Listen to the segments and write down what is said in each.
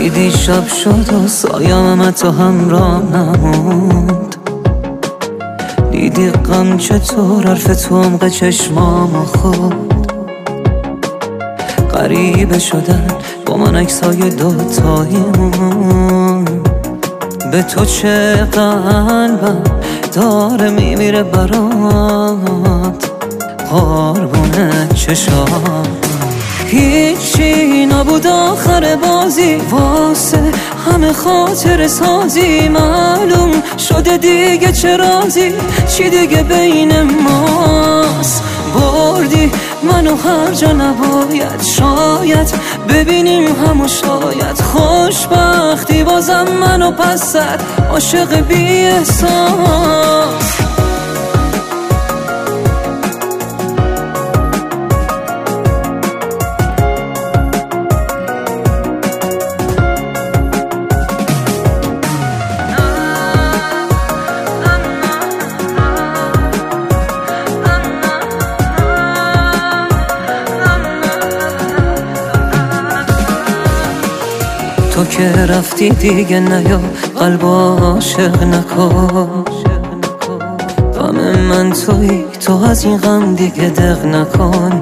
دیدی شب شد و سایم تو همراه نموند، دیدی غم چطور حرف تو عمق چشمامو خورد. غریبه شدن با من عکسای دوتاییمون، به تو چه قلبم داره میمیره برات، قربونه چشام. هیچی نبود آخر بازی، واسه همه خاطر سازی. معلوم شده دیگه چه رازی، چی دیگه بین ماست. بردی منو هر جا نباید، شاید ببینیم همو، شاید خوشبختی بازم منو پس زد، عاشق بی احساس. تو که رفتی دیگه نیا، قلب عاشق نکن. غم من تویی، تو از این غم دیگه دق نکن.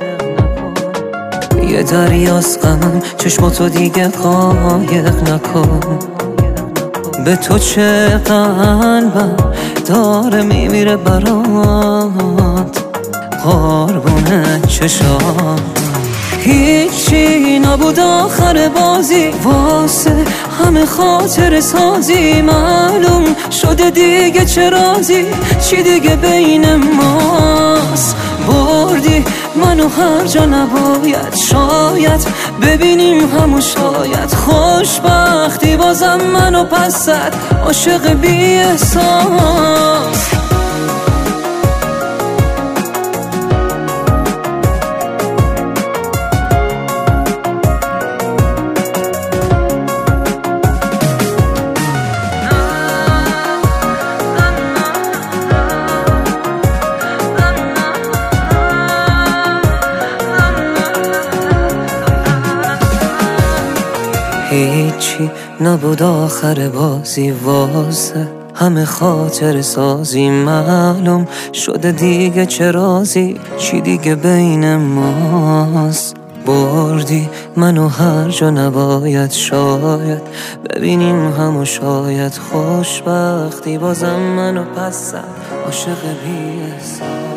یه دریاست غمم، چشماتو دیگه قایق نکن. به تو چه قلبم داره میمیره برات، قربونه چشام. هیچی نبود آخر بازی، واسه همه خاطر سازی. معلوم شده دیگه چه رازی، چی دیگه بین ماست. بردی منو هر جا نباید، شاید ببینیم همو، شاید خوشبختی بازم منو پس زد، عاشق بی احساس. هیچی نبود آخر بازی، واسه همه خاطر سازی. معلوم شده دیگه چه رازی، چی دیگه بین ماست. بردی منو هر جا نباید، شاید ببینیم همو، شاید خوشبختی بازم منو پس زد، عاشق بی احساس.